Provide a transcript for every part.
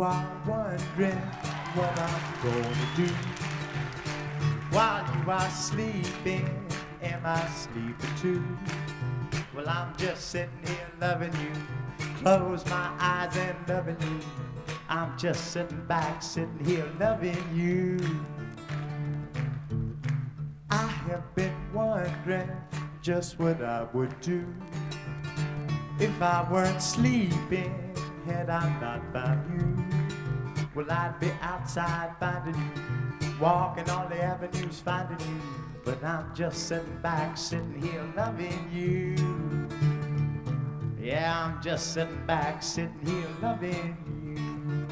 are wondering what I'm gonna do while you are sleeping, am I sleeping too? Well, I'm just sitting here loving you, close my eyes and loving you. I'm just sitting back, sitting here loving you. I have been wondering just what I would do if I weren't sleeping, had I not found you. Well, I'd be outside finding you, walking all the avenues finding you. But I'm just sitting back, sitting here loving you. Yeah, I'm just sitting back, sitting here loving you.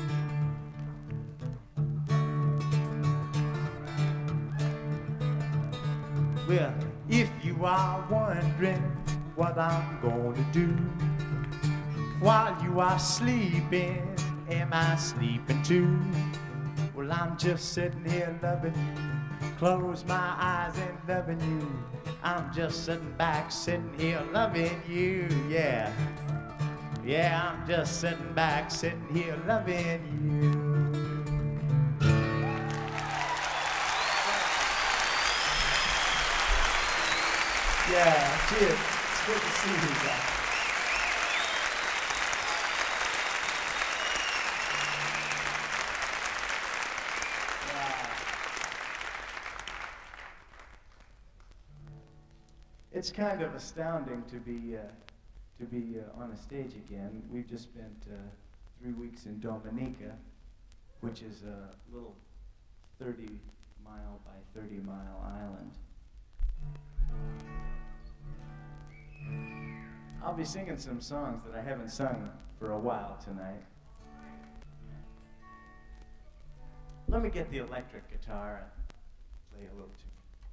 Well, if you are wondering what I'm gonna do while you are sleeping, am I sleeping too? Well, I'm just sitting here loving you, close my eyes and loving you. I'm just sitting back, sitting here loving you, yeah. Yeah, I'm just sitting back, sitting here loving you. Yeah, cheers. It's good to see you guys. It's kind of astounding to be on a stage again. We've just spent 3 weeks in Dominica, which is a little 30-mile by 30-mile island. I'll be singing some songs that I haven't sung for a while tonight. Let me get the electric guitar and play a little tune.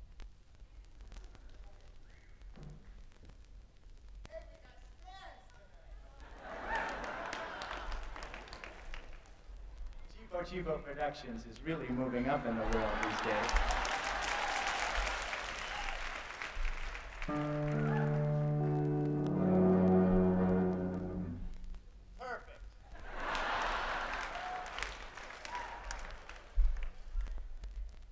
Chivo Productions is really moving up in the world these days.